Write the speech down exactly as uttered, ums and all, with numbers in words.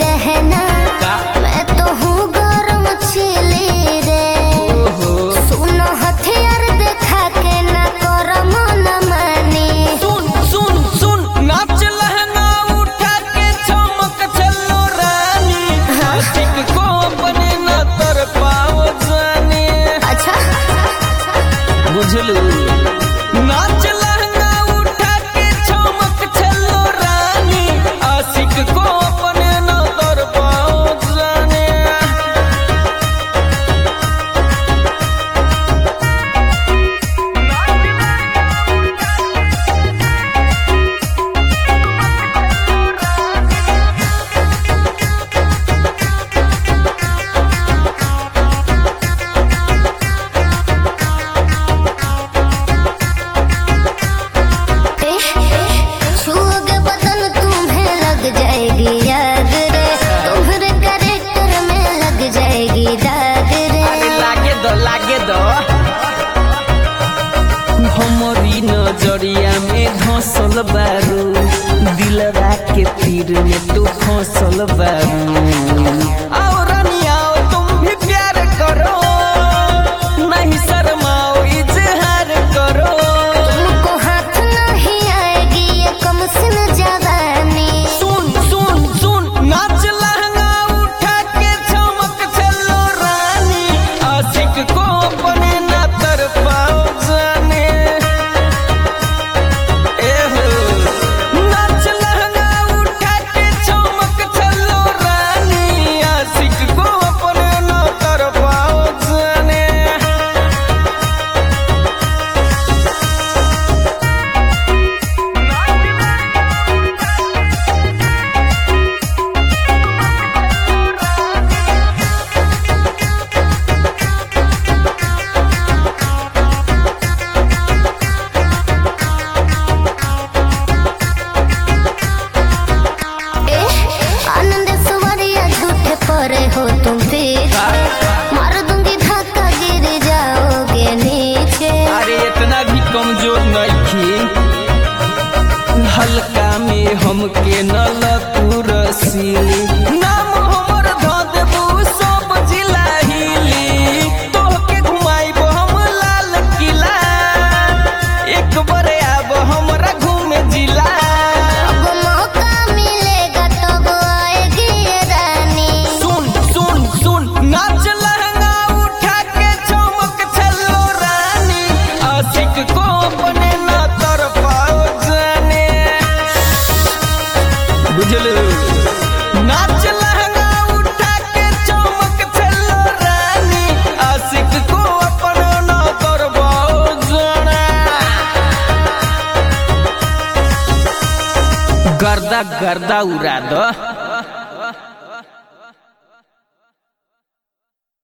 रहना मैं तो हूँ गरम छिली रे सुनो हथियार देखा के ना करो मन मानी सुन सुन सुन नाच लहंगा उठा के चमक चलो रानी आशिक को अपने न तर पाओ जाने। अच्छा बुझलू नाच लहंगा उठा के चमक चलो रानी आशिक को अपने न तर पाओ जाने। छूओगे बदन तुम्हें लग जाएगी याद रे तुम्हारे कैरेक्टर में लग जाएगी दाग रे। अरे लागे दो लागे दो हमारी नजरिया में घसल बारू दिलवा के तीर में तू फसल बारू। आओ रानी आओ तुम भी प्यार करो नहीं शर्माओ इजहार करो। तुमको हाथ नहीं आएगी ये कम सिन जवानी। सुन सुन सुन नाच लहंगा उठा के चमक चलो रानी आशिक को अपने न तर पाओ जाने। ए हो नाच लहंगा उठा के चमक चलो रानी आशिक को अपने न तर पाओ जाने। ए, आनंद सवरिया झूठे परे हो तुम पीछे मार दूंगी धक्का गिर जाओगे नीचे। अरे इतना भी कमजोर नहीं थी हल्का में हमके न लतू रसीली नाम हमर धो देबू सब जिला हिली तोहके घुमाइबो हम लाल किला एक बार आब हमरा घूमे जिला। अब मौका मिलेगा तब आएगी ये रानी। सुन सुन सुन नाच लहंगा उठा के चमक चलो रानी आशिक को अपने न तर पाओ जाने। बुझलू नाच लहंगा उठा के चमक चलो रानी आशिक को अपने न तर पाओ जाने। गर्दा गर्दा उड़ा दो।